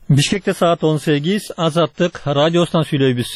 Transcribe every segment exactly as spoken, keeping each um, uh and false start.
Бишкекте саат он сегиз, Азаттык радиосунан сүйлөйбүз.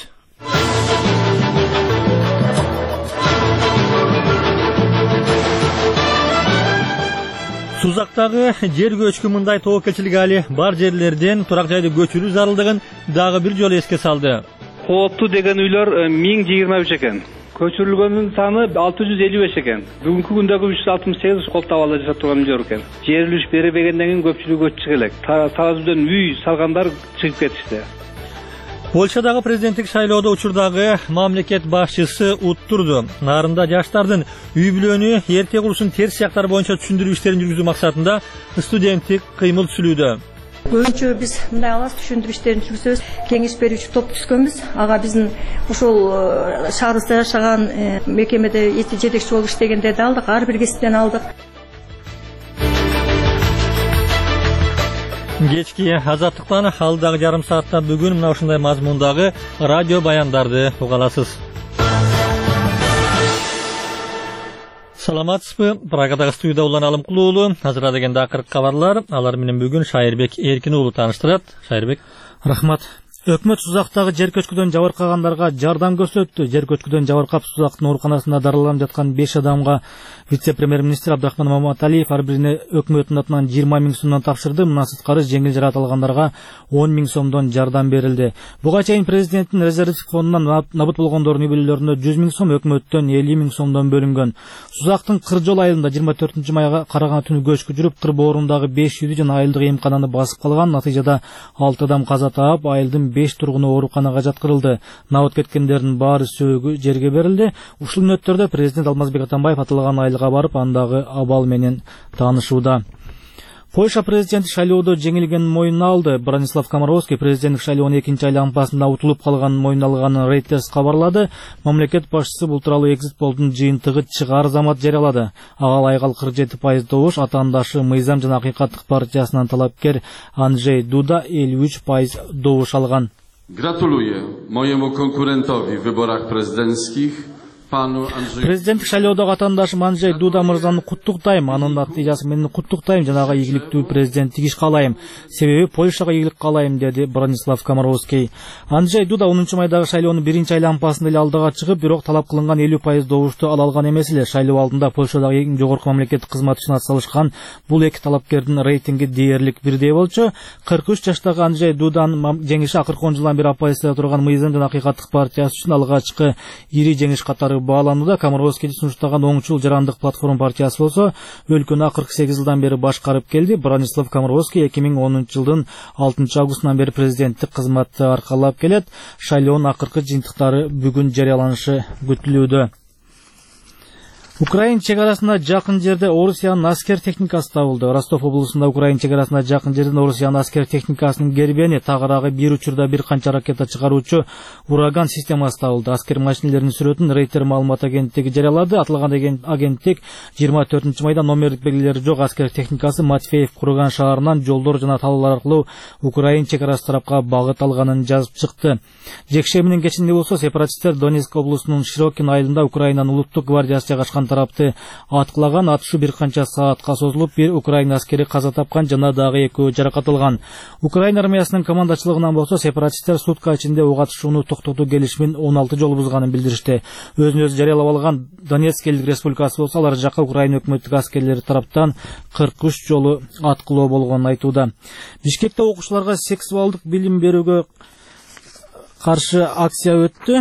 Сузактагы жер көчкү мындай тобокелчилик али бар жерлерден турак жайды көчүрүү зарылдыгын дагы бир жолу эске салды. Кооптуу деген үйлөр миң жыйырма үч экен. Көчүрүлгөндүн саны алты жүз элүү беш экен. Бүгүнкү күндө үч жүз алтымыш сегиз колтап ала жашап турган үйлөр экен. Жер үлүш беребегенден кийин көпчүлүгү көчүп элек. Таразыдан үй салгандар чыгып кетишти. Польшадагы президенттик шайлоодо учурдагы мамлекет башчысы уттурду. Нарында жаштардын үй бүлөнү эрте курушун терс жактары боюнча түшүндүрүү иштерин жүргүзүү максатында студенттик кыймыл түзүлүүдө. Көбүнчө биз мындай алас түшүндүрүү иштерин жүргүзөбүз. Кеңеш берүүчү топ түзгөнбүз. Ага биздин ошол шаарыбызда жашаган мекемеде жетекчи болуп иштегендерди алдык, ар бир кесиптен алдык. Кечки Азаттыктан алдагы жарым саатта бүгүн мына ушундай мазмундагы радио баяндарды уга аласыз. Саламатсызбы? Прагадагы студияда Улан Алымкул уулу. Азыр дегенде акыркы кабарлар. Алар менен бүгүн Шайырбек Эркин уулу тааныштырат. Шайырбек. Рахмат. Өкмөт Сузактагы жер көчкүдөн жабыркагандарга жардам көрсөттү. Жер көчкүдөн жабыркап Сузактын ооруканасында дарыланып жаткан беш адамга вице-премьер-министр Абдрахман Маматалиев ар бирине өкмөттүн атынан жыйырма миң сомдон тапшырды. Мына сыткары жеңил жаракат алгандарга он миң сомдон жардам берилди. Буга чейин президенттин резервдик фондунан набыт болгондордун үй бүлөлөрүнө жүз миң сом, өкмөттөн элүү миң сомдон бөлүнгөн. Сузактын Кыржол айылында жыйырма төртүнчү майга караган түнү көчкү жүрүп, Кыр боорундагы беш үйдү жана айылдык эмкананы басып калган. Натыйжада алты адам каза таап, айылдын беш тургуну ооруканага жаткырылды. Набыт кеткендердин баары сөөгү жерге берилди. Ушул мүнөттөрдө президент Алмазбек Атамбаев аталган айылга барып, андагы абал менен таанышууда. Польша президенти шайлоодо жеңилгенин мойнуна алды. Бронислав Комаровский президенттик шайлоонун экинчи айланпасында утулуп калганын мойнуна алганын Reuters кабарлады. Мамлекет башчысы бул тууралуу Exit Poll'дун жыйынтыгы чыгар замат жарыялады. Ага айгал кырк жети пайыз добуш, атаандашы Мыйзам жана Акыйкаттык партиясынан талапкер Анджей Дуда элүү үч пайыз добуш алган. Gratuluję mojemu konkurentowi w wyborach prezydenckich. Президенттик шайлоодогу атаандашым Анджей Дуда мырзаны куттуктайм. Анын натыйжасы менен куттуктайм, жанагы ийгиликтүү президенттик иш каалайм. Себеби Польшага ийгилик каалайм, деди Бронислав Комаровский. Анджей Дуда онунчу майдагы шайлоонун биринчи айланпасында эле алдыга чыгып, бирок талап кылынган элүү пайыз добушту ала алган эмес эле. Шайлоо алдында Польшадагы эң жогорку мамлекеттик кызмат үчүн атсалышкан бул эки талапкердин рейтинги дээрлик бирдей болчу. кырк үч жаштагы Анджей Дуданын жеңиши акыркы он жылдан бери оппозицияда турган Мыйзам жана Акыйкаттык партиясы үчүн алгачкы ири жеңиш катары бааланууда. Комаровский сунуштаган оңчул жарандык платформа партиясы болсо, өлкөнү кырк сегиз жылдан бери башкарып келди. Бронислав Комаровский эки миң онунчу жылдын алтынчы августунан бери президенттик кызматты аркалап келет. Шайлоонун акыркы жыйынтыктары бүгүн жарыяланышы күтүлүүдө. Украин чегарасына жакын жерде Орусиянын аскер техникасы табылды. Ростов облусунда Украин чегарасына жакын жерден Орусиянын аскер техникасынын гербени, тагыраагы бир учурда бир канча ракета чыгаруучу ураган системасы табылды. Аскер машинелеринин сүрөтүн Рейтер маалымат агенттиги жарыялады. Атылган агенттик жыйырма төртүнчү майда номердик белгилери жок аскер техникасы Матфеев курган шаарынан жолдор жана талаалар аркылуу Украин чегарасы тарапка багыт алганын жазып чыкты. Жекшеминин кечинде болсо, сепаратисттер Донецк облусунун Широкин айылында Украинанын улуттук гвардиясы жайгашкан тарапты аткылаган. Атышуу бир канча саатка созулуп, бир Украин аскери каза тапкан жана дагы экөө жаракат алган. Украин армиясынын командачылыгынан болсо, сепаратисттер сутка ичинде ок атышууну токтотуу келишимин он алты жолу бузганын билдиришти. Өзүн өзү жарыялап алган Донецк элдик республикасы болсо, алар жака Украин өкмөттүк аскерлери тараптан кырк үч жолу аткылоо болгонун айтууда. Бишкекте окуучуларга сексуалдык билим берүүгө каршы акция өттү.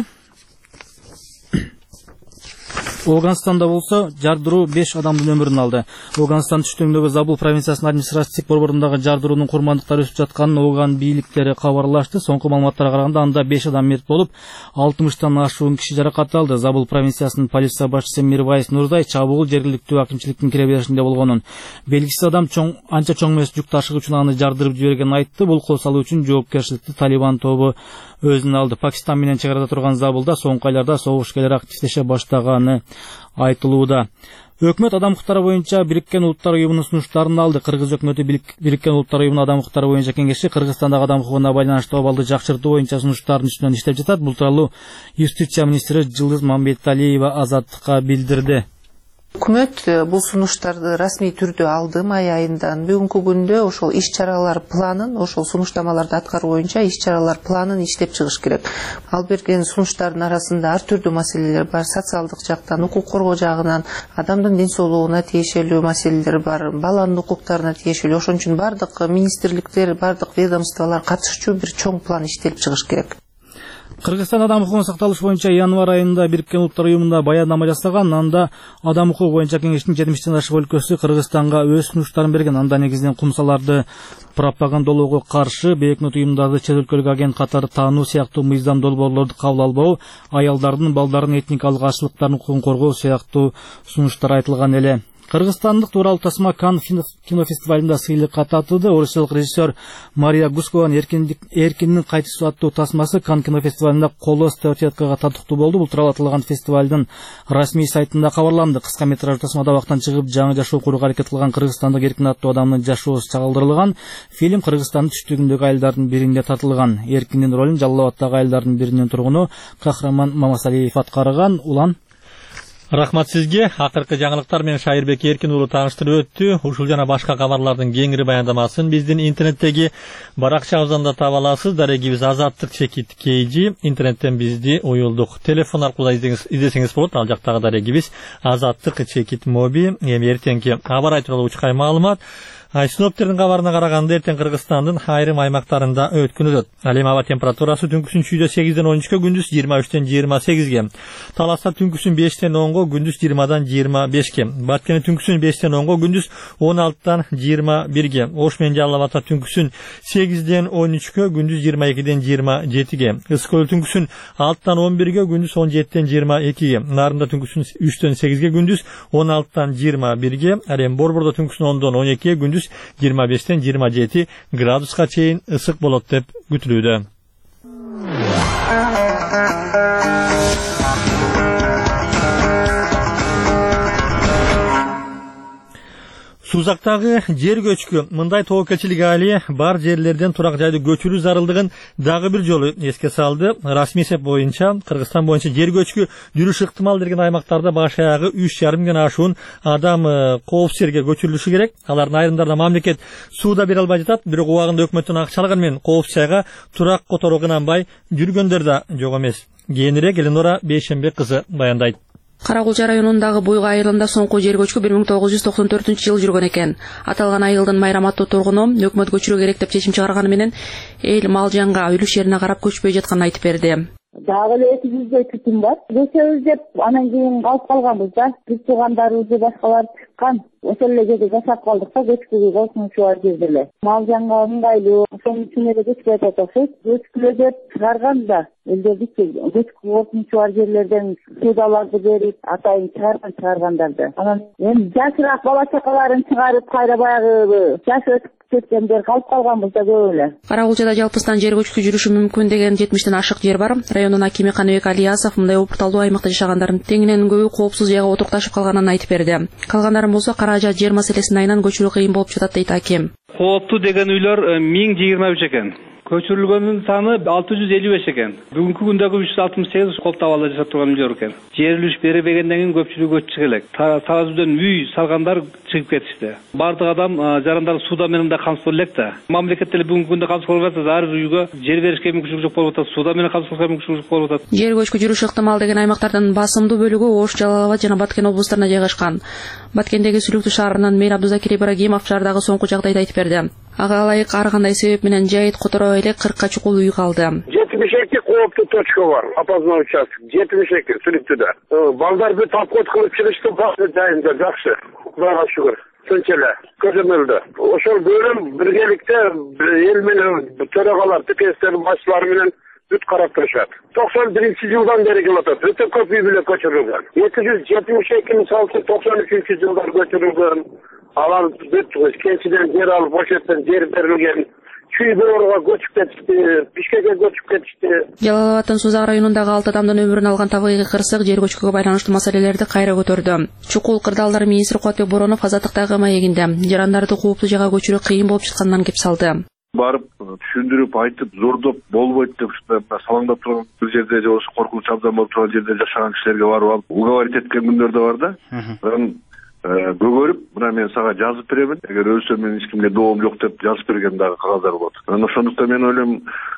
Афганистанда болсо, жардыруу беш адамдын өмүрүн алды. Афганистан түштүгүндөгү Забул провинциясынын административдик борборундағы жардыруунун курмандыктары өсүп жатканын Афган бийликтери кабарлашты. Соңку маалыматтарга караганда анда беш адам мерт болуп, алтымыштан ашуун киши жаракат алды. Забул провинциясынын полиция башчысы Мирвайс Нурзай чабуул жергиликтүү акимчиликтин кире беришинде болгонун, белгисиз адам чоң анча чоң эмес жүк ташыгы үчүн аны жардырып жибергенин айтты. Бул кол салуу үчүн жоопкерчиликти Талибан тобу өзүнө алды. Пакистан менен чегарада турган Забулда соңку айларда согушкерлер активдеше баштаганы айтылууда. Өкмөт адам укуктары боюнча Бириккен Улуттар уюмунун сунуштарын алды. Кыргыз өкмөтү Бириккен Улуттар уюмунун адам укуктары боюнча кеңеши Кыргызстандагы адам укугуна байланыштуу абалды жакшыртуу боюнча сунуштардын үстүнөн иштеп жатат. Бул тууралуу юстиция министри Жылдыз Мамбеталиева Азаттыкка билдирди. Өкмөт бул сунуштарды расмий түрдө алды май айындан. Бүгүнкү күндө ошол иш-чаралар планын, ошол сунуштамаларды аткаруу боюнча иш-чаралар планын иштеп чыгыш керек. Ал берген сунуштардын арасында ар түрдүү маселелер бар. Социалдык жактан, укук коргоо жагынан, адамдын ден соолугуна тиешелүү маселелер бар, баланын укуктарына тиешелүү. Ошон үчүн бардык министрликтер, бардык ведомстволор катышчу бир чоң план иштелип чыгыш керек. Кыргызстан адам укугун сакталыш боюнча январь айында Бириккен Улуттар уюмунда баяндама жасаган. Анда адам укугу боюнча кеңештин жетимиштен ашык өлкөсү Кыргызстанга өз сунуштарын берген. Анда негизинен кумсаларды пропагандалоого каршы бейөкмөт уюмдарды чет өлкөлүк агент катары таануу сыяктуу мыйзам долбоорлорду кабыл албоо, аялдардын, балдардын этникалык азчылыктардын укугун коргоо сыяктуу сунуштар айтылган эле. Кыргызстандык тууралуу тасма Кан кинофестивалында сыйлыкка татыды. Орусиялык режиссер Мария Гускованын Эркиндин кайтышуу аттуу тасмасы Кан кинофестивалында коло статуэткага татыктуу болду. Бул тууралуу аталган фестивалдын расмий сайтында кабарланды. Кыска метраждуу тасмада убактан чыгып жаңы жашоо курууга аракет кылган кыргызстандык Эркин аттуу адамдын жашоосу чагылдырылган. Фильм Кыргызстандын түштүгүндөгү айылдардын бирине тартылган. Эркиндин ролун Жалал Абаддагы айылдардын биринин тургуну Кахраман Мамасалиев аткарган. Улан Рахмат сизге. Акыркы жаңылыктар менен Шайырбек Эркин уулу тааныштырып өттү. Ушул жана башка кабарлардын кеңири баяндамасын биздин интернеттеги баракчабыздан таба аласыз. Дарегибиз Азаттык чекит кейжи. Интернеттен бизди уюлдук телефон аркылуу издесеңиз болот. Ал жактагы дарегибиз Азаттык чекит моби. Эми эртеңки аба ырайы тууралуу учкай маалымат. Синоптиктердин кабарына караганда эртең Кыргызстандын айрым аймактарында өткүн өтөт. Ал эми аба температурасы түнкүсүн чүйдө сегизден он үчкө, күндүз жыйырма үчтөн жыйырма сегизге. Таласта түнкүсүн бештен онго, күндүз жыйырмадан жыйырма бешке. Баткене түнкүсүн бештен онго, күндүз он алтыдан жыйырма бирге. Ош менен Жалал Абадта түнкүсүн сегизден он үчкө, күндүз жыйырма экиден жыйырма жетиге. Ысык көл түнкүсүн алтыдан он бирге, күндүз он жетиден жыйырма экиге. Нарында түнкүсүн үчтөн сегизге, күндүз он алтыдан жыйырма бирге. Ал эми Борбордо түнкүсүн ондон он экиге, күндүз жыйырма бештен жыйырма жети градуска чейин ысык болот деп күтүлүүдө. Сузактагы жер көчкү мындай тобокелчилик айли бар жерлерден турак жайды көчүрүү зарылдыгын дагы бир жолу эске салды. Расмий эсеп боюнча Кыргызстан боюнча жер көчкү жүрүш ыктымал деген аймактарда баш аягы үч жарым миңден ашуун адам коопсуз жерге көчүрүлүшү керек. Алардын айрымдарына мамлекет сууда бере албай жатат, бирок убагында өкмөттүн акча алганы менен коопсуз жайга турак которууга ынанбай жүргөндөр да жок эмес. Кийинирээк Эленора Бейшембек кызы баяндайт. Каракулча районундагы Буйга айылында соңку жер көчкү бир миң тогуз жүз токсон төртүнчү жылы жүргөн экен. Аталган айылдын Майрам аттуу тургуну өкмөт көчүрүү керек деп чечим чыгарганы менен эл мал жанга үлүш жерине карап көчпөй жатканын айтып берди. Дагы эле эки жүздөй түтүн бар. Көчөбүз деп анан кийин калып калганбыз да. Биз туугандарыбызды башкалар чыккан. Ошол эле жерде жашап калдык да, көчкүгө коркунучу бар жерде эле. Мал жанга ыңгайлуу, ошонун үчүн эле көчпөй атат окшойт. Көчкүлө деп чыгарган да. Элдерди көчкү коркунучу бар жерлерден суудаларды берип, атайын чыгарган чыгаргандарды. Анан эми жашыраак бала чакаларын чыгарып, кайра баягы жаш өтүп кеткендер калып калганбыз да көп эле. Каракулчада жалпысынан жер көчкү жүрүшү мүмкүн деген жетимиштен ашык жер бар. Райондун акими Каныбек Алиасов мындай опурталдуу аймакта жашагандардын теңинен көбү коопсуз жайга отурукташып калганын айтып берди. Калгандарын болсо каражат жер маселесинин айынан көчүрүү кыйын болуп жатат дейт аким. Кооптуу деген үйлөр миң жыйырма үч экен. Көчүрүлгөндүн саны алты жүз элүү беш экен. Бүгүнкү күндөгү үч жүз алтымыш сегиз кол табалда жашап турган үйлөр экен. Жер беребегенден кийин көпчүлүгү көчүп элек. Тазадан үй салгандар чыгып кетишти. Бардык адам жарандар сууда менен да камсыз болуп элек да. Мамлекет деле бүгүнкү күндө камсыз болуп атат. Ар бир үйгө жер беришке мүмкүнчүлүк жок болуп атат. Сууда менен камсыз кылышка мүмкүнчүлүк жок болуп атат. Жер көчкү жүрүшү ыктымал деген аймактардын басымдуу бөлүгү Ош, Жалал Абад жана Баткен облустарына жайгашкан. Баткендеги Сүлүктүү шаарынан Мейир Абдузакир Ибрагимов шаардагы соңку жагдайды айтып берди. Ага ылайык ар кандай себеп менен жайыт которо эле кыркка чукул үй калды. жетимиш эки кооптуу точка бар. Опознавый участок жетимиш эки Сүлүктүүдө. Балдарды подход кылып чыгыштı жайында жакшы. Кудайга шүгүр. Шунча эле көзөмөлдө. Ошол бөлүм биргеликте эл менен төрагалар, текестердин башчылары менен бүт карап турушат. токсон биринчи жылдан бери келип атат. Өтө көп үй бүлө көчүрүлгөн. эки жүз жетимиш эки мисалы токсон үчүнчү жылдар көчүрүлгөн. Алар бүт кенчиден жер алып, ошеттен жер берилген. Чүй бооруга көчүп кетишти, Бишкекке көчүп кетишти. Жалал Абадтын Сузак районундагы алты адамдын өмүрүн алган табигый кырсык жер көчкүгө байланыштуу маселелерди кайра көтөрдү. Чукул кырдаалдар министри Кубатбек Боронов Азаттыктагы маегинде жарандарды кууптуу жайга көчүрүү кыйын болуп жатканынан кеп салды. Барып түшүндүрүп айтып зордоп болбойт деп салаңдап турган бир жерде же ошо коркунуч абдан болуп турган жерде жашаган кишилерге барып алып уговорить эткен күндөр да бар да. көгөрүп, мына мен сага жазып беремин. Эгер өлсөм мен эч кимге доом жок деп жазып берген дагы кагаздар болот. Анан ошондуктан мен ойлойм,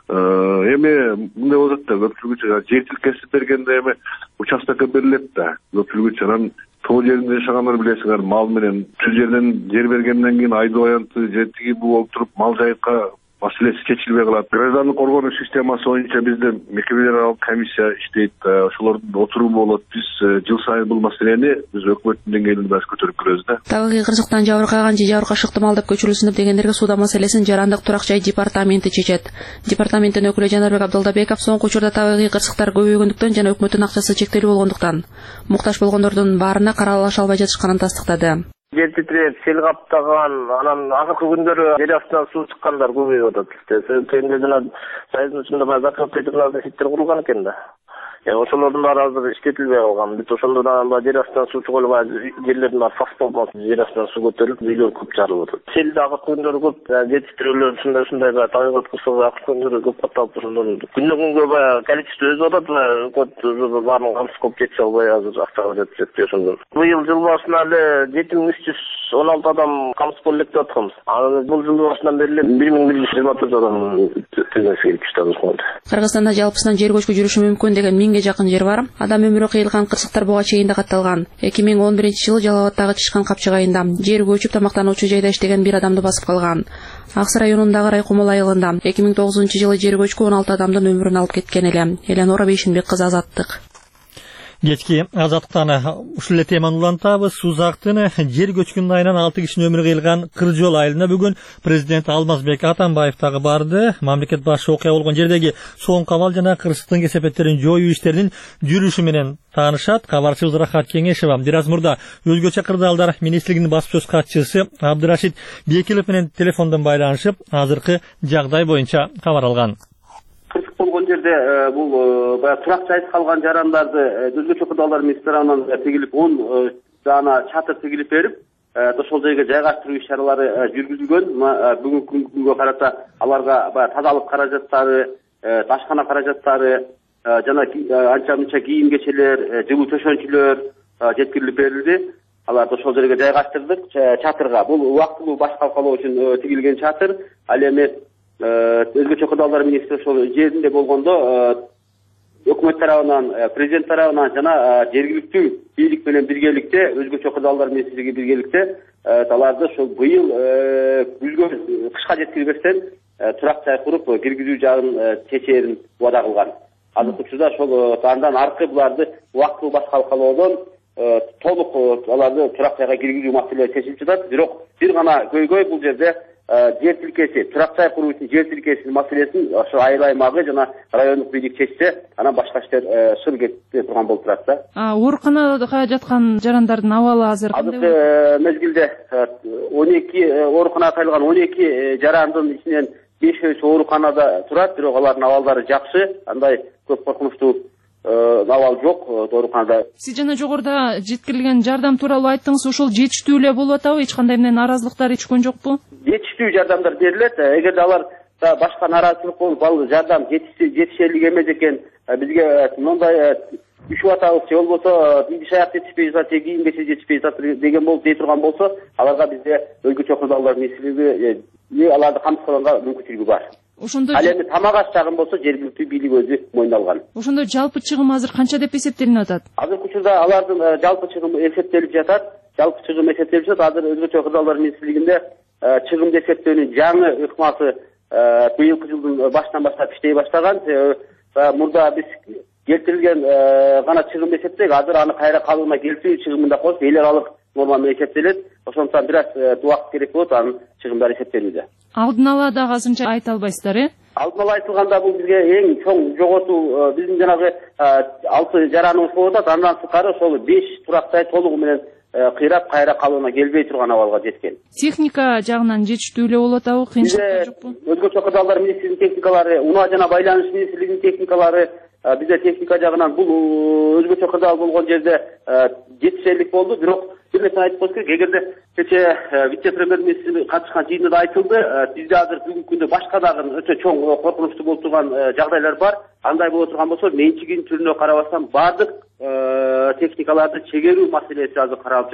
эми мындай болот да, көпчүлүгү жер тилкеси бергенде эми участокко берилет да. Көпчүлүгү анан тоо жеринде жашагандар билесиңер, мал менен түз жерден жер бергенден кийин айдоо аянты же тиги бул болуп туруп мал жайыкка маселеси чечилбей калат. Граждандык коргонуу системасы боюнча бизде мекемелер аралык комиссия иштейт, ошолордун отуруму болот. Биз жыл сайын бул маселени биз өкмөттүн деңгээлинде баш көтөрүп келебиз да. Табигый кырсыктан жабыркаган же жабыркашы ыктымал деп көчүрүлсүн деп дегендерге суда маселесин жарандык турак жай департаменти чечет. Департаменттин өкүлү Жанарбек Абдалдабеков соңку учурда табигый кырсыктар көбөйгөндүктөн жана өкмөттүн акчасы чектелүү болгондуктан муктаж болгондордун баарына каралаша албай жатышканын тастыктады. Жер титиреп, сел каптаган, анан акыркы күндөрү жер астынан суу чыккандар көбөйүп атат. Себеби жана сайдын ичинде баягы закрытый сеттер курулган экен да. Ошолордун баары азыр иштетилбей калган. Бүт ошондон баягы жер астынан суу чыгып албай, жерлердин баары сас болуп, жер астынан суу көтөрүлүп, үйлөр көп жарылып атат. Селде акыркы күндөрү көп, жер титирөөлөр ушундай ушундай баягы табигат кырсыгы акыркы күндөрү көп катталып, ошондон күндөн күнгө баягы количество өсүп атат, өкмөт баарын камсыз кылып жетише албай азыр акчага жетпей ошондон. Быйыл жыл башынан эле жети миң үч жүз он алты адам камсыз болуп элек деп атканбыз. Анан бул жыл башынан бери эле бир миң бир жүз жыйырма төрт адам төгөшкө келип. Кыргызстанда жалпысынан жер көчкү жүрүшү мүмкүн деген миңге жакын жер бар. Адам өмүрү кыйылган кырсыктар буга чейин да катталган. эки миң он биринчи жылы Жалал Абадтагы Чышкан капчыгайында жер көчүп тамактануучу жайда иштеген бир адамды басып калган. Аксы районундагы Райкомол айылында эки миң тогузунчу жылы жер көчкү он алты адамдын өмүрүн алып кеткен эле. Элеонора Бейшинбек кызы, Азаттык. Кечки азаттыктан ушул эле теманы улантабыз. Сузактын жер көчкүнүн айынан алты кишинин өмүрү кыйылган Кыржол айылына бүгүн президент Алмазбек Атамбаев дагы барды. Мамлекет башчысы окуя болгон жердеги соң кабал жана кырсыктын кесепеттерин жоюу иштеринин жүрүшү менен таанышат. Кабарчыбыз Рахат Кеңешева бир аз мурда өзгөчө кырдаалдар министрлигинин баспасөз катчысы Абдырашид Бекилов менен телефондон байланышып, азыркы жагдай боюнча кабар алган. Кырсык болгон жерде бул баягы турак жайсыз калган жарандарды өзгөчө кырдаалдар министри тарабынан тигилип он даана чатыр тигилип берип, ошол жерге жайгаштыруу иш-чаралары жүргүзүлгөн. Бүгүнкү күнгө карата аларга баягы тазалык каражаттары, дашкана каражаттары жана анча мынча кийим кечелер, жылуу төшөнчүлөр жеткирилип берилди. Аларды ошол жерге жайгаштырдык, чатырга. Бул убактылуу баш калкалоо үчүн тигилген чатыр. Ал эми өзгөчө кырдаалдар министри ошол жеринде болгондо өкмөт тарабынан, президент тарабынан жана жергиликтүү бийлик менен биргеликте, өзгөчө кырдаалдар министрлиги биргеликте аларды ошол быйыл күзгө кышка жеткирбестен турак жай куруп киргизүү жагын чечээрин убада кылган. Азыркы учурда ошол андан аркы буларды убактылуу баш калкалоодон толук аларды турак жайга киргизүү маселеси чечилип жатат. Бирок бир гана көйгөй бул жерде жер тилкеси, турак жай куруу үчүн жер тилкесинин маселесин ошо айыл аймагы жана райондук бийлик чечсе, анан башка иштер шыр кетпей турган болуп турат да. Ооруканада жаткан жарандардын абалы азыр кандай? Азыркы мезгилде он эки ооруканага кайрылган он эки жарандын ичинен бешөөсү ооруканада турат, бирок алардын абалдары жакшы, андай көп коркунучтуу абал жок ооруканада. Сиз жана жогоруда жеткирилген жардам тууралуу айттыңыз, ошол жетиштүү эле болуп атабы? Эч кандай менен наразылыктар ичкөн жокпу? Жетиштүү жардамдар берилет. Эгерде алар башка нараазычылык болуп, ал жардам жетишерлик эмес экен, бизге мындай үшүп атабыз, же болбосо идиш аяк жетишпей жатат, же кийим кече жетишпей жатат деген болуп дей турган болсо, аларга бизде өзгөчө кырдаалдар министрлиги аларды камсыз кылганга мүмкүнчүлүгү бар. Ошондо ал эми тамак аш жагын болсо жергиликтүү бийлик өзү мойнуна алган. Ошондо жалпы чыгым азыр канча деп эсептелип атат? Азыркы учурда алардын жалпы чыгымы эсептелип жатат. Жалпы чыгым эсептелип жатат. Азыр өзгөчө кырдаалдар министрлигинде чыгымды эсептөөнүн жаңы ыкмасы быйылкы жылдын башынан баштап иштей баштаган. Мурда биз келтирилген гана чыгым эсептейк, азыр аны кайра калыбына келтирүү чыгымында коюп эл аралык норма менен эсептелет. Ошондуктан бир аз убакыт керек болот анын чыгымдары эсептелүүдө. Алдын ала дагы азырынча айта албайсыздар, э? Алдын ала айтылганда бул бизге эң чоң жоготуу биздин жанагы алты жараныбыз болуп атат. Андан сырткары ошол беш турак жай толугу менен кыйрап кайра калыбына келбей турган абалга жеткен. Техника жагынан жетиштүү эле болуп атабы, кыйынчылык жокпу? Өзгөчө кырдаалдар министрлигинин техникалары, унаа жана байланыш министрлигинин техникалары, бизде техника жагынан бул өзгөчө кырдаал болгон жерде жетишерлик болду. Бирок бир нерсени айтып коюш керек, эгерде кече вице-премьер-министр катышкан жыйында да айтылды, бизде азыр бүгүнкү күндө башка дагы өтө чоң коркунучтуу болуп турган жагдайлар бар. Андай боло турган болсо, менчигинин түрүнө карабастан баардык техникаларды чегерүү маселеси азыр каралып жатат.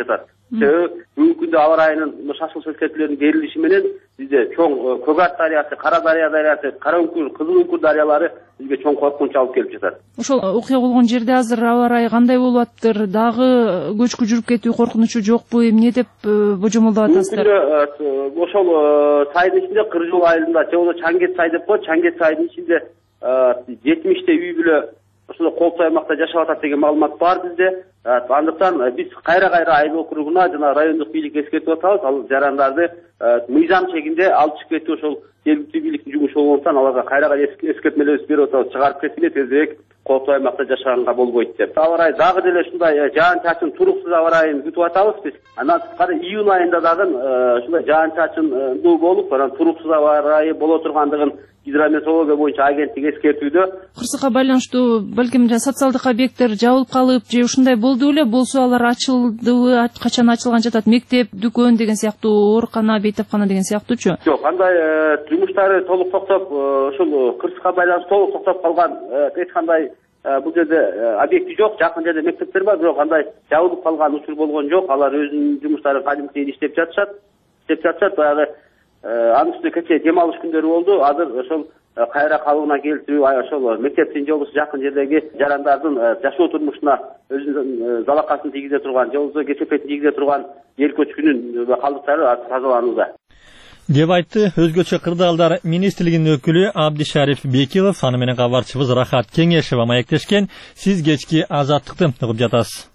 Себеби бүгүнкү күндө аба ырайынын шашылыш эскертүүлөрүнүн берилиши менен бизде чоң Көк Ат дарыясы, Кара Дарыя дарыясы, Кара Үңкүр, Кызыл Үңкүр дарыялары бизге чоң коркунуч алып келип жатат. Ошол окуя болгон жерде азыр аба ырайы кандай болуп атыптыр? Дагы көчкү жүрүп кетүү коркунучу жокпу? Эмне деп божомолдоп атасыздар? Ошол сайдын ичинде Кыр Жол айылында же болбосо Чаңгет сай деп коет, Чаңгет сайдын ичинде жетимиштей үй бүлө ушул Колтой аймакта жашап атат деген маалымат бар бизде. Андыктан биз кайра кайра айыл округуна жана райондук бийликке эскертип атабыз. Ал жарандарды мыйзам чегинде алып чыгып кетүү ошол жергиликтүү бийликтин жумушу болгондуктан аларга кайра кайра эскертмелерибизди берип атабыз. Чыгарып кеткиле, тезирээк Колтой аймакта жашаганга болбойт деп. Аба ырайы дагы деле ушундай жаан чачын туруксуз аба ырайын күтүп атабыз биз. Анан сырткары июнь айында дагы ушундай жаан чачындуу болуп, анан туруксуз аба ырайы боло тургандыгын гидрометеорология боюнча агенттик эскертүүдө. Кырсыкка байланыштуу балким социалдык объекттер жабылып калып же ушундай болду эле, болсо алар ачылдыбы, качан ачылган жатат? Мектеп, дүкөн деген сыяктуу, оорукана, бейтапкана деген сыяктуучу? Жок, андай жумуштары толук токтоп, ушул кырсыкка байланыштуу толук токтоп калган эч кандай бул жерде объекти жок. Жакын жерде мектептер бар, бирок андай жабылып калган учур болгон жок. Алар өзүнүн жумуштарын кадимкидей иштеп жатышат. Иштеп жатышат. Баягы анын үстүнө кечээ дем алыш күндөрү болду. Азыр ошол кайра калыбына келтирүү, ошол мектептин же болбосо жакын жердеги жарандардын жашоо турмушуна өзүнүн залакасын тийгизе турган, же болбосо кесепетин тийгизе турган эл көчкүнүн калдыктары тазаланууда деп айтты Өзгөчө кырдаалдар министрлигинин өкүлү Абдишариф Бекилов. Аны менен кабарчыбыз Рахат Кеңешева маектешкен. Сиз кечки Азаттыкты угуп жатасыз.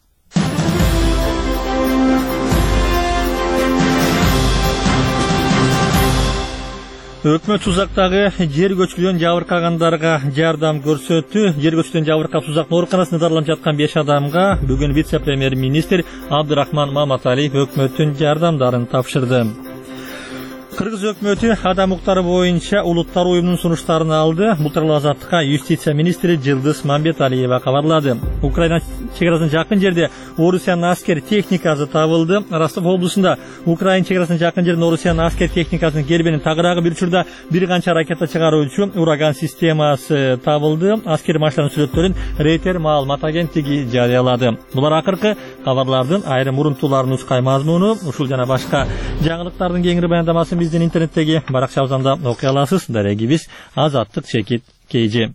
Өкмөт Сузактагы жер көчкүдөн жабыркагандарга жардам көрсөттү. Жер көчкүдөн жабыркап Сузак ооруканасына дарыланып жаткан беш адамга бүгүн вице-премьер-министр Абдырахман Маматалиев өкмөттүн жардамдарын тапшырды. Кыргыз өкмөтү адам укуктары боюнча улуттар уюмунун сунуштарын алды. Бул тууралуу Азаттыкка юстиция министри Жылдыз Мамбеталиева кабарлады. Украина чегарасына жакын жерде Орусиянын аскер техникасы табылды. Ростов облусунда Украина чегарасына жакын жерден Орусиянын аскер техникасынын келбенин тагыраагы бир учурда бир канча ракета чыгаруучу ураган системасы табылды. Аскер машиналарынын сүрөттөрүн Рейтер маалымат агенттиги жарыялады. Булар акыркы кабарлардын айрым урунтууларынын ускай мазмуну. Ушул жана башка жаңылыктардын кеңири баяндамасын биздин интернеттеги баракчабызда окуй аласыз. Дарегибиз Азаттык чекит Кейжи.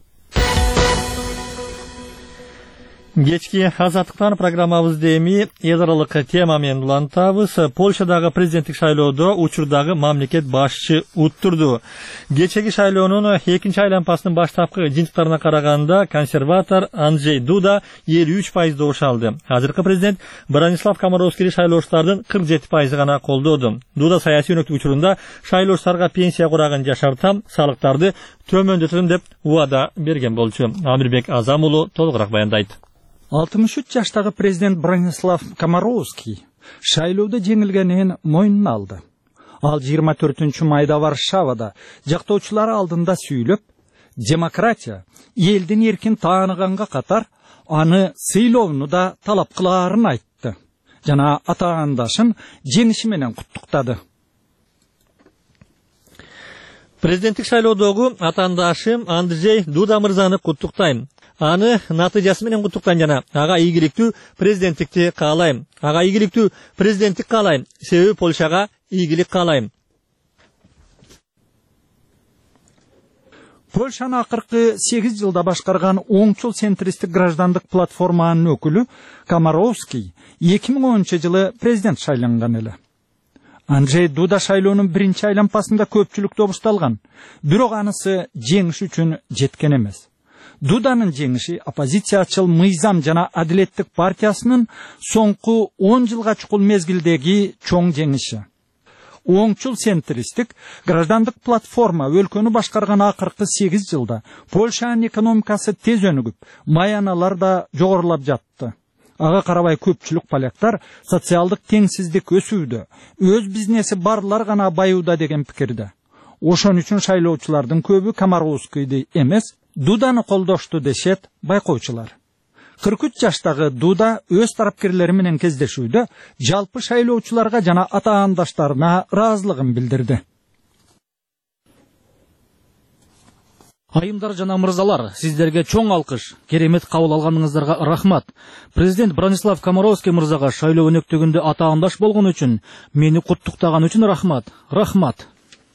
Кечки Азаттыктан программабызды эми эл аралык тема менен улантабыз. Польшадагы президенттик шайлоодо учурдагы мамлекет башчы уттурду. Кечеги шайлоонун экинчи айланпасынын баштапкы жыйынтыктарына караганда консерватор Анджей Дуда элүү үч пайыз добуш алды. Азыркы президент Бранислав Комаровский шайлоочулардын кырк жети пайызы гана колдоду. Дуда саясий өнөктүк учурунда шайлоочуларга пенсия курагын жашартам, салыктарды төмөндөтөм деп убада берген болчу. Амирбек Азам уулу толугураак баяндайт. алтымыш үч жаштагы президент Бранислав Комаровский шайлоодо жеңилгенин мойнуна алды. Ал жыйырма төртүнчү майда Варшавада жактоочулары алдында сүйлөп, демократия элдин эркин тааныганга катар аны сыйлоону да талап кылаарын айтты. Жана атаандашын жеңиши менен куттуктады. Президенттик шайлоодогу атаандашым Анджей Дуда мырзаны куттуктайм. Аны натыйжасы менен куттуктайм жана ага ийгиликтүү президенттикти каалайм. Ага ийгиликтүү президенттик каалайм. Себеби Польшага ийгилик каалайм. Польшаны акыркы сегиз жылда башкарган оңчул центристик граждандык платформанын өкүлү Комаровский эки миң онунчу жылы президент шайланган эле. Анджей Дуда шайлоонун биринчи айланпасында көпчүлүктү добушталган, бирок анысы жеңиш үчүн жеткен эмес. Дуданын жеңиши оппозициячыл Мыйзам жана Адилеттик партиясынын соңку он жылга чукул мезгилдеги чоң жеңиши. Оңчул центристик граждандык платформа өлкөнү башкарган акыркы сегиз жылда Польшанын экономикасы тез өнүгүп, маяналар да жогорулап жатты. Ага карабай көпчүлүк поляктар социалдык теңсиздик өсүүдө, өз бизнеси барлар гана баюуда деген пикирде. Ошон үчүн шайлоочулардын көбү Комаровскийди эмес, Дуданы колдошту дешет байкоочулар. кырк үч жаштагы Дуда өз тарапкерлери менен кездешүүдө жалпы шайлоочуларга жана атаандаштарына ыраазылыгын билдирди. Айымдар жана мырзалар, сиздерге чоң алкыш, керемет кабыл алганыңыздарга рахмат. Президент Бронислав Комаровский мырзага шайлоо өнөктүгүндө атаандаш болгон үчүн, мени куттуктаган үчүн рахмат. Рахмат.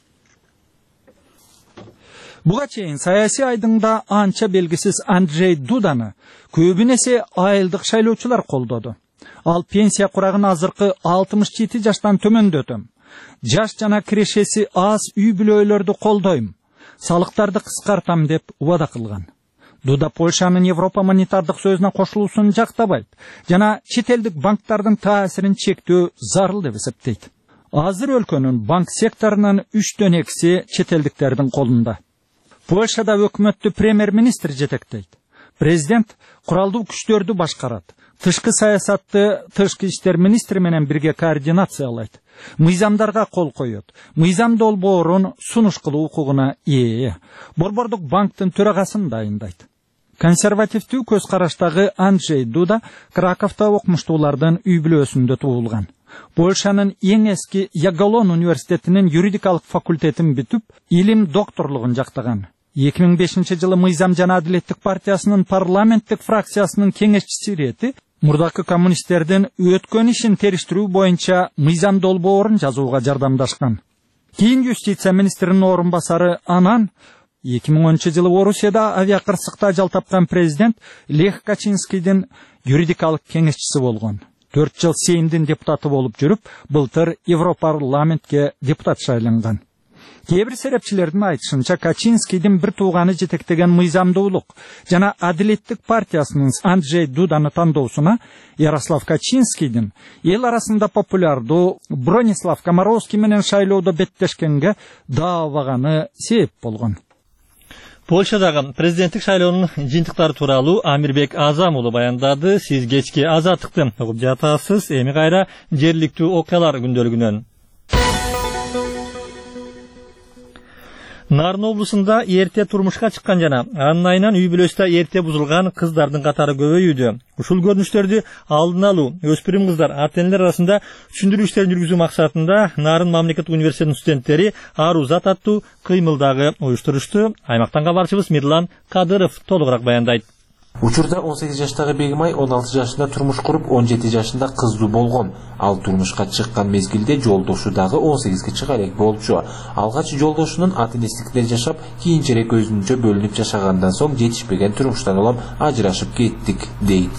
Буга чейин саясий айдыңда анча белгисиз Анджей Дуданы көбүнесе айылдык шайлоочулар колдоду. Ал пенсия курагын азыркы алтымыш жети жаштан төмөндөтөм. Жаш жана кирешеси аз үй бүлөлөрдү колдойм. Салыктарды кыскартам деп убада кылган. Дуда Польшанын Европа монетардык сөзүнө кошулуусун жактабайт жана чет элдик банктардын таасирин чектөө зарыл деп эсептейт. Азыр өлкөнүн банк секторунун үчтөн экиси чет элдиктердин колунда. Польшада өкмөттү премьер-министр жетектейт. Президент куралдуу күчтөрдү башкарат. Тышкы саясатты тышкы иштер министри менен бирге координациялайт. Мыйзамдарга кол коет. Мыйзам долбоорун сунуш кылуу укугуна ээ. Борбордук банктын төрагасын дайындайт. Консервативдүү көз караштагы Анджей Дуда Краковто окумуштуулардын үй бүлөсүндө туулган. Польшанын эң эски Яголон университетинин юридикалык факультетин бүтүп, илим докторлугун жактаган. эки миң бешинчи жылы Мыйзам жана Адилеттик партиясынын парламенттик фракциясынын кеңешчиси ирети мурдакы коммунисттердин өткөн ишин териштирүү боюнча мыйзам долбоорун жазууга жардамдашкан. Кийин юстиция министринин орун басары анан эки миң онунчу жылы Орусияда авиакырсыкта жал тапкан президент Лех Качинскийдин юридикалык кеңешчиси болгон. төрт жыл Сеймдин депутаты болуп жүрүп, былтыр Европарламентке депутат шайланган. Кээ бир серепчилердин айтышынча Качинскийдин бир тууганы жетектеген мыйзамдуулук жана Адилеттик партиясынын Анджей Дуданы тандоосуна Ярослав Качинскийдин эл арасында популярдуу Бронислав Комаровский менен шайлоодо беттешкенге даабаганы себеп болгон. Польшадагы президенттик шайлоонун жыйынтыктары тууралуу Амирбек Азам уулу баяндады. Сиз кечки Азаттыкты угуп жатасыз. Эми кайра жергиликтүү окуялар күндөлүгүнөн. Нарын облусунда эрте турмушка чыккан жана анын айынан үй бүлөсүндө эрте бузулган кыздардын катары көбөйүүдө. Ушул көрүнүштөрдү алдын алуу өспүрүм кыздар ата-энелер арасында түшүндүрүү иштерин жүргүзүү максатында Нарын мамлекеттик университетинин студенттери Арузат аттуу кыймылдагы уюштурушту. Аймактан кабарчыбыз Мирлан Кадыров толугураак баяндайт. Учурда он сегиз жаштагы Бегимай он алты жашында турмуш куруп, он жети жашында кыздуу болгон. Ал турмушка чыккан мезгилде жолдошу дагы он сегизге чыга элек болчу. Алгач жолдошунун ата-энесинден жашап, кийинчерээк өзүнчө бөлүнүп жашагандан соң жетишпеген турмуштан улам ажырашып кеттик, дейт.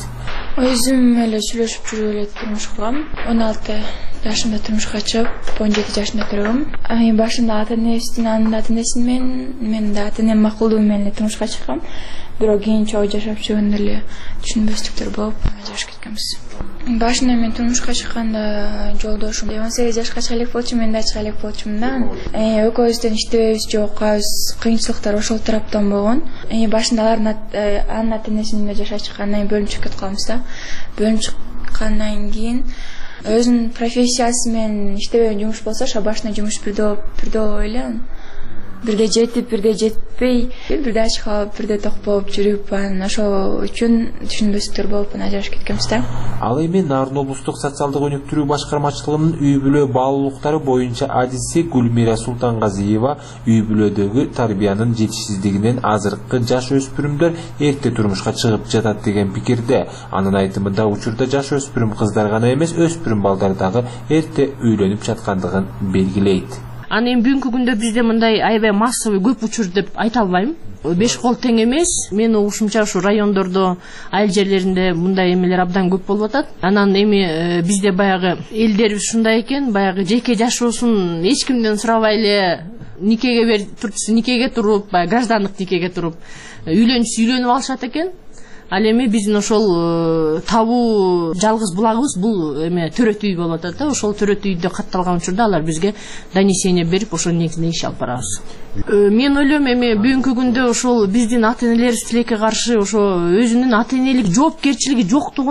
Өзүм эле сүйлөшүп жүрүп эле турмуш кургам. он алты жашымда турмушка чыгып, он жети жашында тургам. Ай башында ата-энесин, анын ата-энесин менен, мен да ата-энем макулдугу менен турмушка чыккам. Бирок кийин чогуу жашап жүргөндө эле түшүнбөстүктөр болуп ажырашып кеткенбиз. Башында мен турмушка чыкканда жолдошум он сегиз жашка чыга элек болчу, мен да чыга элек болчумун да. Э экөөбүздөн иштебейбиз жок, кыйынчылыктар ошол тараптан болгон. Э башында алардын анын ата-энесинин жашап чыккандан кийин бөлүнүп чыгып кетип калабыз да. Бөлүнүп чыккандан кийин өзүнүн профессиясы менен иштебеген жумуш болсо, ошо башында жумуш бирдөө бирдөө эле. Бирде жетип, бирде жетпей, бирде ачык алып, бирде ток болуп жүрүп, анан ошол үчүн түшүнбөстүктөр болуп ажырашып кеткенбиз да. Ал эми Нарын облустук социалдык өнүктүрүү башкармачылыгынын үй бүлө баалуулуктары боюнча адиси Гүлмира Султангазиева үй бүлөдөгү тарбиянын жетишсиздигинен азыркы жаш өспүрүмдөр эрте турмушка чыгып жатат деген пикирде. Анын айтымында учурда жаш өспүрүм кыздар гана эмес, өспүрүм балдар дагы эрте үйлөнүп жаткандыгын белгилейт. Аны эми бүгүнкү күндө бизде мындай аябай массовый көп учур деп айта албайм. Беш кол тең эмес. Мен угушумча ушу райондордо, айыл жерлеринде мындай эмелер абдан көп болуп атат. Анан эми бизде баягы элдерибиз ушундай экен, баягы жеке жашоосун эч кимден сурабай эле никеге бер турчусу никеге туруп, баягы граждандык никеге туруп, үйлөнүүсү үйлөнүп алышат экен. Ал эми биздин ошол табуу жалгыз булагыбыз бул эме төрөт үй болуп атат да. Ошол төрөт үйдө катталган учурда алар бизге донесение берип, ошол негизинде иш алып барабыз. Мен ойлойм, эми бүгүнкү күндө ошол биздин ата-энелерибиз тилекке каршы ошо өзүнүн ата-энелик жоопкерчилиги жоктугунан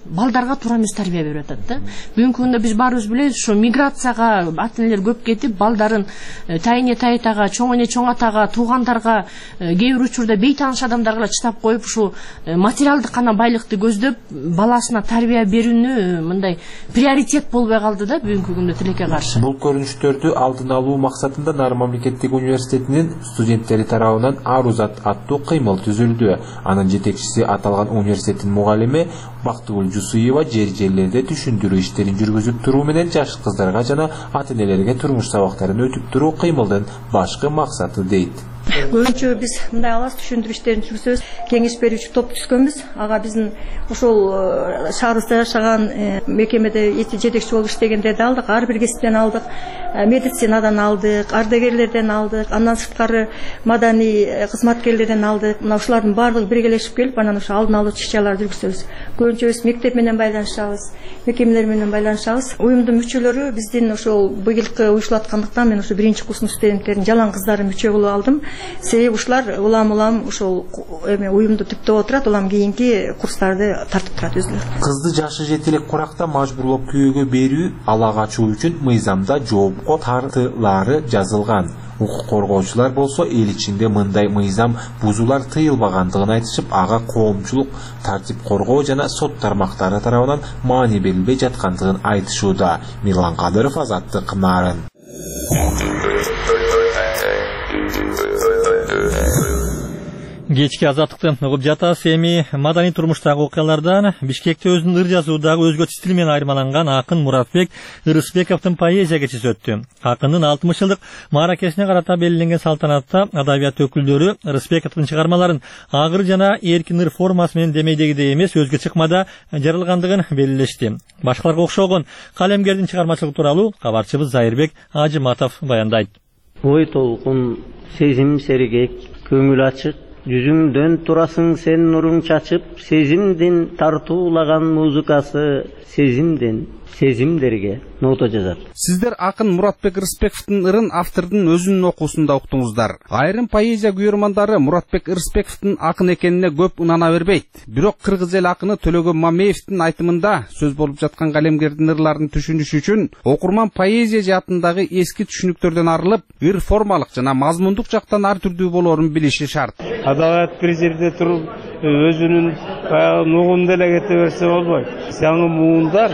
балдарга туура эмес тарбия берип атат да. Бүгүнкү күндө биз баарыбыз билебиз, ушу миграцияга ата энелер көп кетип, балдарын тайыне тайтага, чоң эне чоң атага, туугандарга, кээ бир учурда бейтааныш адамдарга чыдап коюп, ушу материалдык гана байлыкты көздөп, баласына тарбия берүүнү мындай приоритет болбой калды да бүгүнкү күндө тилекке каршы. Бул көрүнүштөрдү алдын алуу максатында Нарын мамлекеттик университетинин студенттери тарабынан Арузат аттуу кыймыл түзүлдү. Анын жетекчиси аталган университеттин мугалими Бактыгүл Жусуева жер жерлерде түшүндүрүү иштерин жүргүзүп туруу менен жаш кыздарга жана ата энелерге турмуш сабактарын өтүп туруу кыймылдын башкы максаты дейт. Көбүнчө биз мындай алас түшүндүрүү иштерин жүргүзөбүз. Кеңеш берүүчү топ түзгөнбүз. Ага биздин ошол шаарыбызда жашаган мекемеде жетекчи болуп иштегендерди алдык, ар бир кесиптен алдык. Медицинадан алдык, ардагерлерден алдык, андан сырткары маданий кызматкерлерден алдык. Мына ушулардын баардыгы биргелешип келип, анан ошо алдын алуу иш-чараларды жүргүзөбүз. Көбүнчө биз мектеп менен байланышабыз, мекемелер менен байланышабыз. Уюмдун мүчөлөрү биздин ошол быйылкы уюшулаткандыктан мен ошо биринчи курстун студенттерин жалаң кыздарын мүчө кылып алдым. Себеби ушулар улам-улам ошол эме уюмду түптөп отурат, улам кийинки курстарды тартып турат өзүлөрү. Кызды жашы жети элек куракта мажбурлап күйөөгө берүү, ала качуу үчүн мыйзамда жоопко тартылары жазылган. Укук коргоочулар болсо эл ичинде мындай мыйзам бузуулар тыйылбагандыгын айтышып, ага коомчулук, тартип коргоо жана сот тармактары тарабынан маани берилбей жаткандыгын айтышууда. Мирлан Кадыров, Азаттык, Нарын. Кечки Азаттыкты угуп жатабыз. Эми маданий турмуштагы окуялардан Бишкекте өзүнүн ыр жазуудагы өзгөчө стиль менен айырмаланган акын Муратбек Ырысбековдун поэзия кечиси өттү. Акындын алтымыш жылдык мааракесине карата белгиленген салтанатта адабият өкүлдөрү Ырысбековдун чыгармаларын агыр жана эркин ыр формасы менен демейдегидей эмес өзгө чыкмада жаралгандыгын белгилешти. Башкаларга окшогон калемгердин чыгармачылыгы тууралуу кабарчыбыз Зайырбек Ажыматов баяндайт. Ой толкун, сезим сергек, көңүл ачык, жүзүңдөн турасың сен нуруң чачып, сезимдин тартуулаган музыкасы, сезимдин сезимдерге нота жазат. Сиздер акын Муратбек Ырысбековдун ырын автордун өзүнүн окуусунда уктуңуздар. Айрым поэзия күйөрмандары Муратбек Ырысбековдун акын экенине көп ынана бербейт. Бирок кыргыз эл акыны Төлөгөн Мамеевдин айтымында сөз болуп жаткан калемгердин ырларын түшүнүш үчүн окурман поэзия жаатындагы эски түшүнүктөрдөн арылып, ыр формалык жана мазмундук жактан ар түрдүү болоорун билиши шарт. Адабият президенти туруп өзүнүн нугунду эле кете берсе болбойт. Жаңы муундар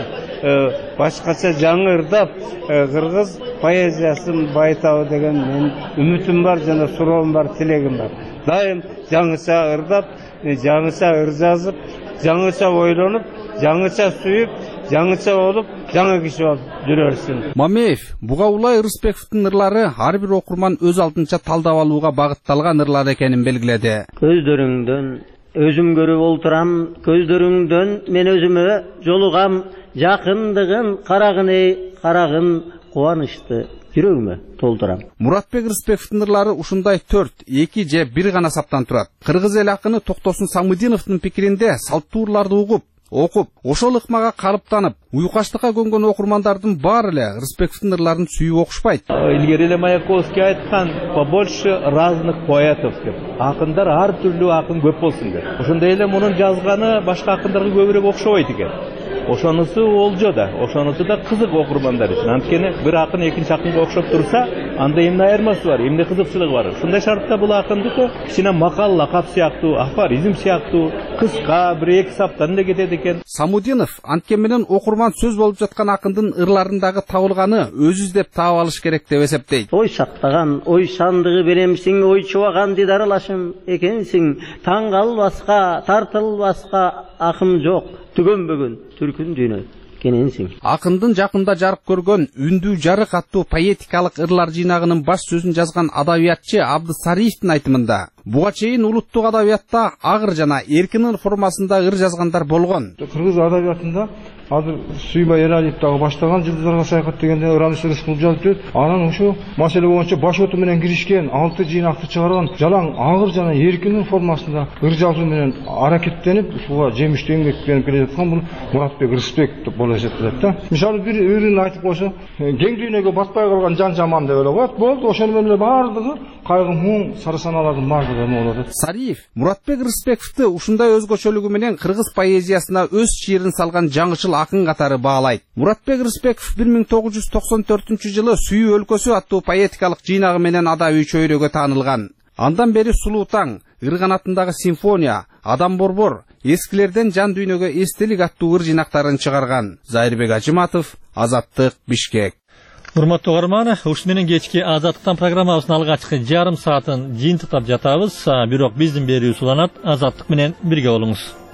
башкача жаңы ырдап кыргыз поэзиясын байытабы деген мен үмүтүм бар жана суроом бар, тилегим бар. Дайым жаңыча ырдап, жаңыча ыр жазып, жаңыча ойлонуп, жаңыча сүйүп, жаңыча болуп, жаңы киши болуп жүрөрсүн. Мамеев буга улай Ырысбековдун ырлары ар бир окурман өз алдынча талдап алууга багытталган ырлар экенин белгиледи. Көздөрүңдөн өзүм көрүп олтурам, көздөрүңдөн мен өзүмө жолугам, жакындыгын карагын эй, карагын кубанычты жүрөгүмө толтурам. Муратбек Ырысбековдун ырлары ушундай төрт, эки же бир гана саптан турат. Кыргыз эл акыны Токтосун Самыдиновдун пикиринде салттуу ырларды угуп, окуп, ошол ыкмага калыптанып, уюкачлыкка көнгөн окурмандардын баары эле Ырысбековдун ырларын сүйүп окушпайт. Илгери эле Маяковский айткан, побольше разных поэтов деп. Акындар ар түрлүү акын көп болсун деп. Ошондой эле мунун жазганы башка акындарга көбүрөөк окшобойт экен. Ошонусу олжо да, ошонусу да кызык окурмандар үчүн. Анткени бир акын экинчи акынга окшоп турса, анда эмне айырмасы бар, эмне кызыкчылыгы бар. Ушундай шартта бул акындыкы кичине макал, лакап сыяктуу, афоризм сыяктуу, кыска, бир эки саптан эле кетет экен. Самудинов анткен менен окурман сөз болуп жаткан акындын ырларындагы табылганы өзү издеп таап алыш керек деп эсептейт. Ой шактаган, ой шандыгы беремсиң, ой чубаган дидарылашым экенсиң, таң калбаска, тартылбаска акым жок. Түгөнбөгөн түркүн дүйнө кененсиң. Акындын жакында жарык көргөн Үндүү жарык аттуу поэтикалык ырлар жыйнагынын баш сөзүн жазган адабиятчы Абдысариевдин айтымында буга чейин улуттук адабиятта агыр жана эркин ыр формасында ыр жазгандар болгон. Кыргыз адабиятында азыр Сүйбай Эралиев дагы баштаган Жылдыздарга саякат дегенде Ыран Республикалык жазып берет. Анан ошо маселе боюнча баш оту менен киришкен, алты жыйнакты чыгарган жалаң агыр жана эркинин формасында ыр жазуу менен аракеттенип ушуга жемиштүү эмгектенип келе жаткан бул Муратбек Рысбеков болуп эсептелет да. Мисалы бир ырын айтып койсо, кең дүйнөгө батпай калган жан жаман деп ойлоп коет. Болду, ошону менен эле бардыгы кайгы муң сары саналардын бардыгы эме болот. Сариев Муратбек Рысбековду ушундай өзгөчөлүгү менен кыргыз поэзиясына өз шиирин салган жаңычыл акын катары баалайт. Муратбек Рысбеков бир миң тогуз жүз токсон төртүнчү жылы Сүйүү өлкөсү аттуу поэтикалык жыйнагы менен адабий чөйрөгө таанылган. Андан бери Сулуу таң, Ыр канатындагы симфония, Адам борбор, эскилерден жан дүйнөгө эстелик аттуу ыр жыйнактарын чыгарган. Зайырбек Ажыматов, Азаттык, Бишкек. Урматтуу угарман, ушу менен кечки Азаттыктан программабыздын алгачкы жарым саатын жыйынтыктап жатабыз, бирок биздин берүүбүз уланат. Азаттык менен бирге болуңуз.